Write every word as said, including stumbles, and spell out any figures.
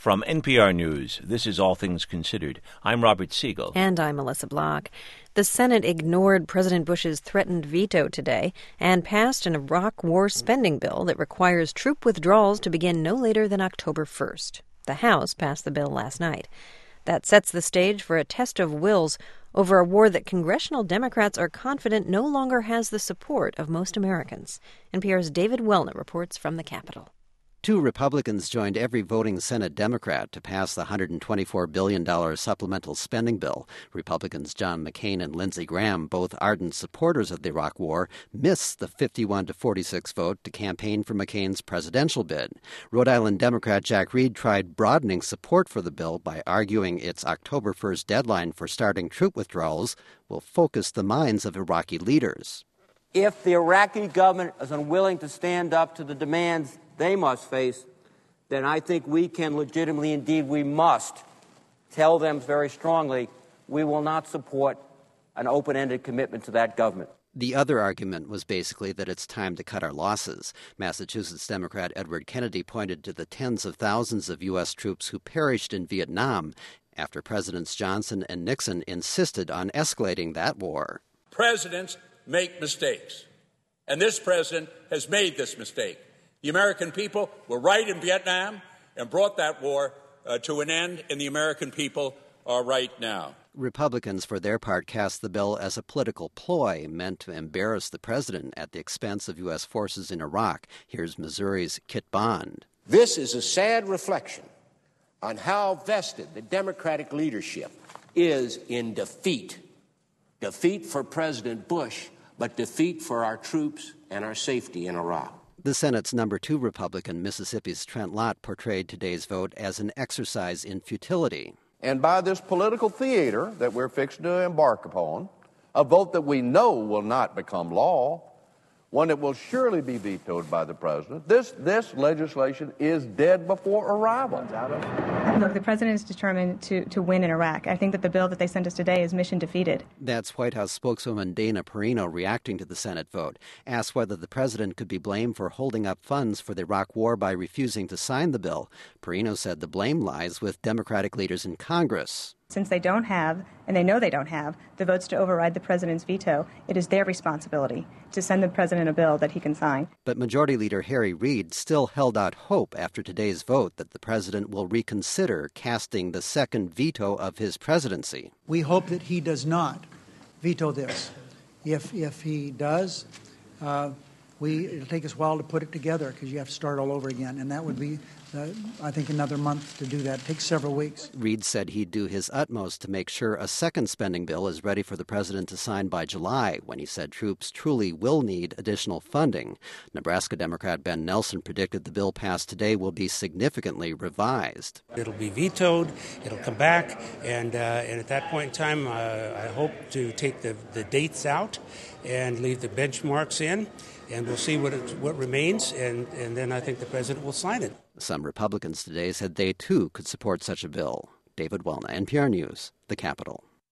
From N P R News, this is All Things Considered. I'm Robert Siegel. And I'm Melissa Block. The Senate ignored President Bush's threatened veto today and passed an Iraq war spending bill that requires troop withdrawals to begin no later than October first. The House passed the bill last night. That sets the stage for a test of wills over a war that congressional Democrats are confident no longer has the support of most Americans. N P R's David Welna reports from the Capitol. Two Republicans joined every voting Senate Democrat to pass the one hundred twenty-four billion dollars supplemental spending bill. Republicans John McCain and Lindsey Graham, both ardent supporters of the Iraq War, missed the fifty-one to forty-six vote to campaign for McCain's presidential bid. Rhode Island Democrat Jack Reed tried broadening support for the bill by arguing its October first deadline for starting troop withdrawals will focus the minds of Iraqi leaders. If the Iraqi government is unwilling to stand up to the demands they must face, then I think we can legitimately, indeed we must, tell them very strongly we will not support an open-ended commitment to that government. The other argument was basically that it's time to cut our losses. Massachusetts Democrat Edward Kennedy pointed to the tens of thousands of U S troops who perished in Vietnam after Presidents Johnson and Nixon insisted on escalating that war. Presidents make mistakes, and this president has made this mistake. The American people were right in Vietnam and brought that war uh, to an end, and the American people are right now. Republicans, for their part, cast the bill as a political ploy meant to embarrass the president at the expense of U S forces in Iraq. Here's Missouri's Kit Bond. This is a sad reflection on how vested the Democratic leadership is in defeat. Defeat for President Bush, but defeat for our troops and our safety in Iraq. The Senate's number two Republican, Mississippi's Trent Lott, portrayed today's vote as an exercise in futility. And by this political theater that we're fixing to embark upon, a vote that we know will not become law, one that will surely be vetoed by the president, this, this legislation is dead before arrival. Look, the president is determined to, to win in Iraq. I think that the bill that they sent us today is mission defeated. That's White House spokeswoman Dana Perino reacting to the Senate vote. Asked whether the president could be blamed for holding up funds for the Iraq War by refusing to sign the bill, Perino said the blame lies with Democratic leaders in Congress. Since they don't have, and they know they don't have, the votes to override the president's veto, it is their responsibility to send the president a bill that he can sign. But Majority Leader Harry Reid still held out hope after today's vote that the president will reconsider casting the second veto of his presidency. We hope that he does not veto this. If, if he does, uh, we, it'll take us a while to put it together because you have to start all over again, and that would be Uh, I think another month to do that. It takes several weeks. Reid said he'd do his utmost to make sure a second spending bill is ready for the president to sign by July, when he said troops truly will need additional funding. Nebraska Democrat Ben Nelson predicted the bill passed today will be significantly revised. It'll be vetoed, it'll come back, and uh, and at that point in time, uh, I hope to take the, the dates out and leave the benchmarks in, and we'll see what it, what remains, and, and then I think the president will sign it. Some Republicans today said they, too, could support such a bill. David Welna, N P R News, the Capitol.